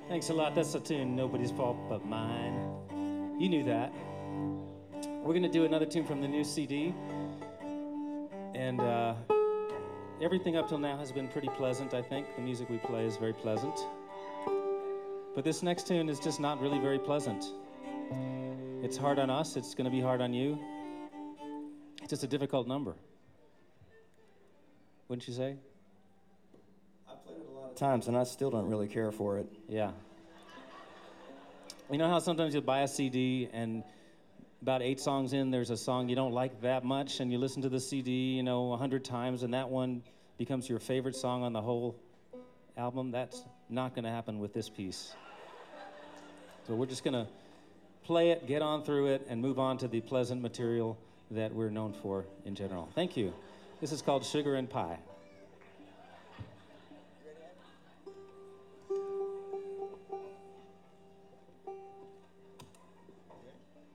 Thanks a lot. That's a tune, Nobody's Fault But Mine. You knew that. We're going to do another tune from the new CD. And everything up till now has been pretty pleasant, I think. The music we play is very pleasant. But this next tune is just not really very pleasant. It's hard on us. It's going to be hard on you. It's just a difficult number. Wouldn't you say? I've played it a lot of times, and I still don't really care for it. Yeah. You know how sometimes you'll buy a CD and about 8 songs in, there's a song you don't like that much, and you listen to the CD, 100 times, and that one becomes your favorite song on the whole album? That's not going to happen with this piece. So we're just going to play it, get on through it, and move on to the pleasant material that we're known for in general. Thank you. This is called Sugar and Pie.